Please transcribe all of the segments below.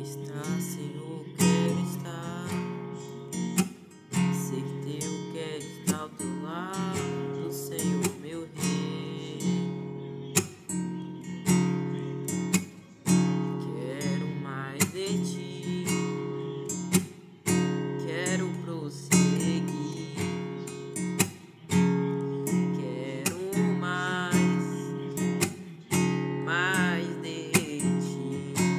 estar, Senhor, quero estar. Ser teu, quero estar ao teu lado, Senhor, meu Rei. Quero mais de ti, quero prosseguir. Quero mais de ti.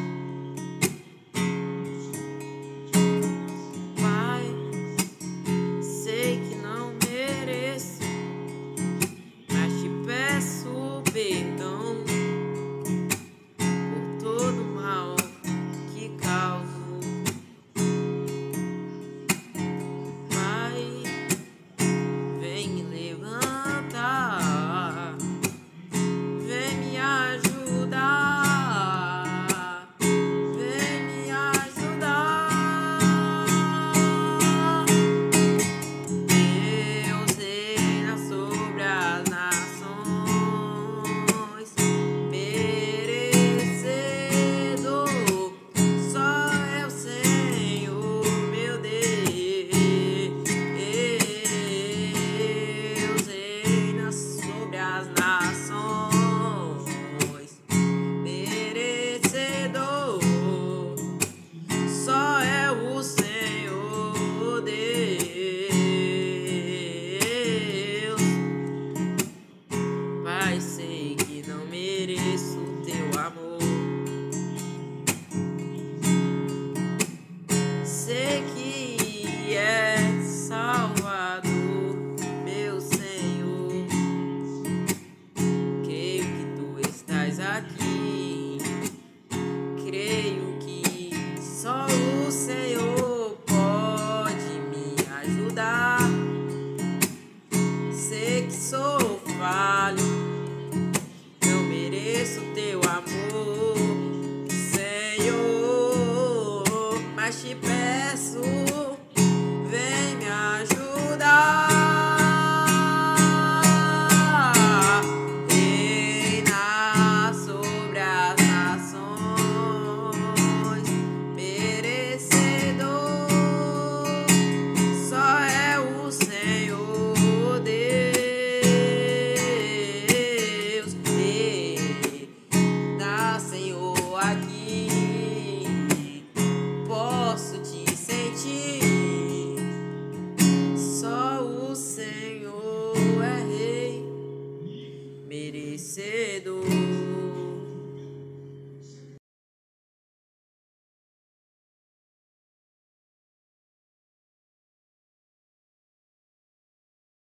Pai, sei que não mereço, mas te peço perdão por todo o mal que causo. Pai, vem me levantar, vem me ajudar, vem me ajudar. Deus reina sobre as nações, merecedor, só é o Senhor, meu Deus. Deus reina sobre as nações, merecedor, só é o Senhor Deus. Pai, sei que não mereço o teu amor, sei que é Salvador, meu Senhor. Creio que tu estás aqui, creio que só o Senhor pode me ajudar. Sei que sou falho, não mereço teu amor.